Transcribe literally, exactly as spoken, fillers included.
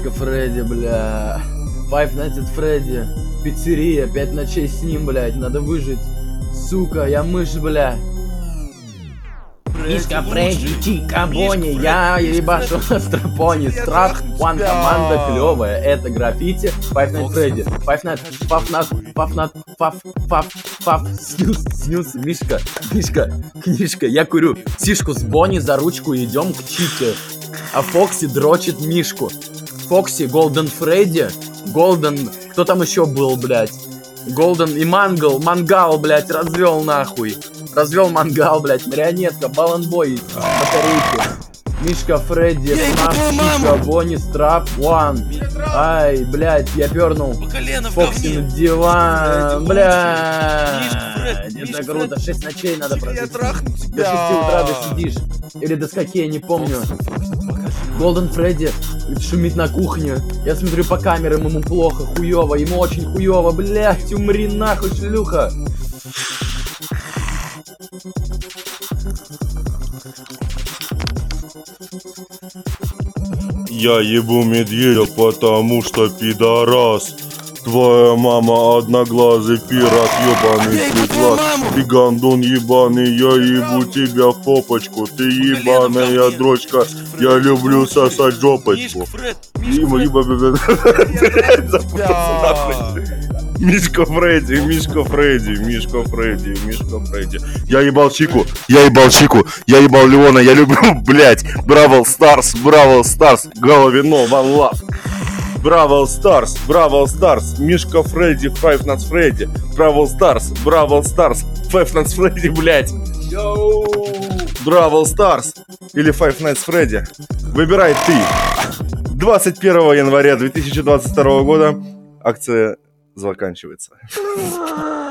Мишка Фредди, бля. Five Nights at Freddy. Пиццерия, пять ночей с ним, блядь. Надо выжить. Сука, я мышь, бля. Мишка Фредди, Чика Бонни, я ебашу на страпоне. Страх, One команда клевая, это граффити. Five Nights Freddy, Five Nights, Five Nights, Five Nights, Five, Five, Five, Снюс, Снюс, Мишка, Мишка, книжка, я курю сишку с Бонни за ручку, идем к Чике. А Фокси дрочит Мишку. Фокси, Голден Фредди, Голден, кто там еще был, блядь? Голден и Мангал, Мангал, блядь, развел нахуй. Развел Мангал, блядь, марионетка, баланбой, батарейки. Мишка Фредди, Фнаф, Чика, Бонни, Страп, One. Ай, блядь, я пернул. Фокси на диван, блядь. Это круто, шесть ночей надо прожить. До шести утра досидишь. Или до скольки, я не помню. Голден Фредди шумит на кухне. Я смотрю по камерам, ему плохо, хуёво, ему очень хуёво, блядь, умри нахуй, шлюха. Я ебу медведя, потому что пидорас. Твоя мама одноглазый пират, ебаный светлас. Ты гандон ебаный, я ебу тебя в попочку. Ты ебаная дрочка, я люблю сосать жопочку. Мишка Фредди, Мишка Фредди, Мишка Фредди, Мишка Фредди. Я ебал Чику, я ебал Чику, я ебал Леона, я люблю, блять, Бравл Старс, Бравл Старс, Головино, One Love. Бравл Старс, Бравл Старс, Мишка Фредди, Five Nights Freddy, Бравл Старс, Бравл Старс, Five Nights Freddy, блять. Бравл Старс или Five Nights Freddy, выбирай ты. двадцать первого января две тысячи двадцать второго года акция заканчивается.